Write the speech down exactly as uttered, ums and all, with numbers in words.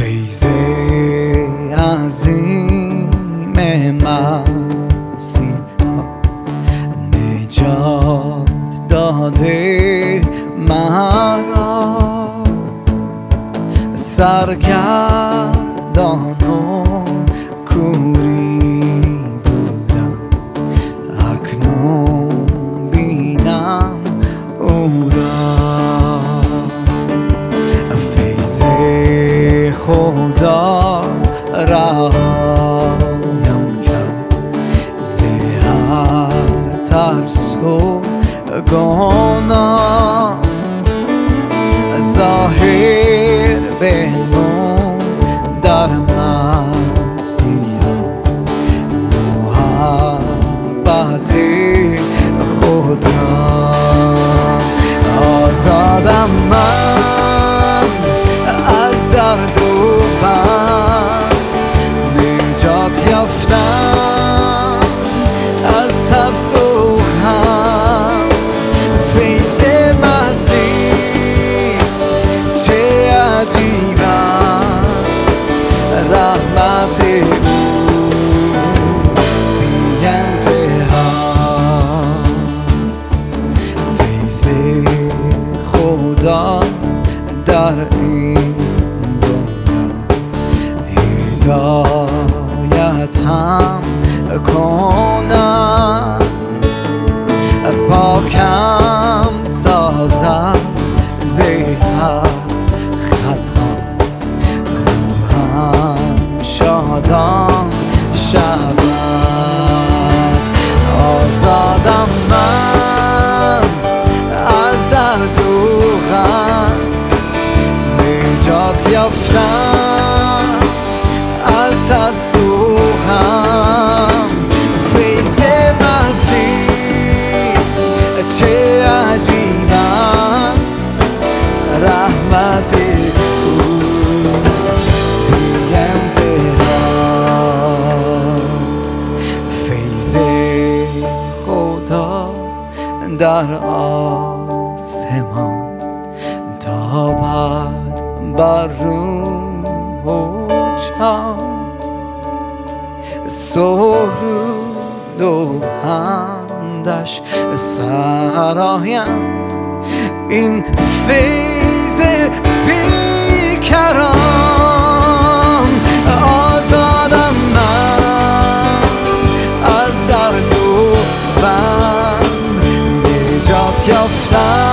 فیض عظیم مسیحا نجات داده مرا، سرگردان و کوری بودم، اکنون بینم او را. فیض خدا رهایم کرد ز هر ترس و گناه، ظاهر بنمود در مسیحا محبت خود را. آزادم من از درد و بند، نجات یافتم از ترس و غم. فیض مسیح چه عجیب است، رحمت او بی انتهاست. فیض خدا در این دنیا هدایت هم کند، پاکم سازد ز هر خطا، روحم شادان شود. آزادم من از درد و غم، نجات یافتم از ترس و غم. فیض مسیح چه عجیب است، رحمت او بی انتهاست. فیض خدا در آسمان تابد بر روح و جان، سرود و حمدش سرایم این فیض بیکران. آزادم من از درد و بند، نجات یافتم